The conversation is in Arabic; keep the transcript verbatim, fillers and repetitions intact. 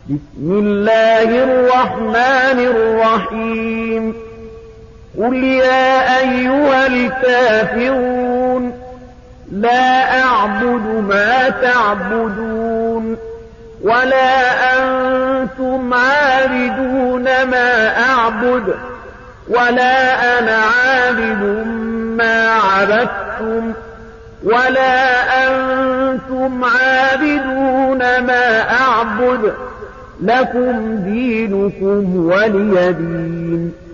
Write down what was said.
بسم الله الرحمن الرحيم قل يا أيها الكافرون لا أعبد ما تعبدون ولا أنتم عابدون ما أعبد ولا أنا عابد ما عبدتم ولا أنتم عابدون ما أعبد لكم دينكم ولي دين.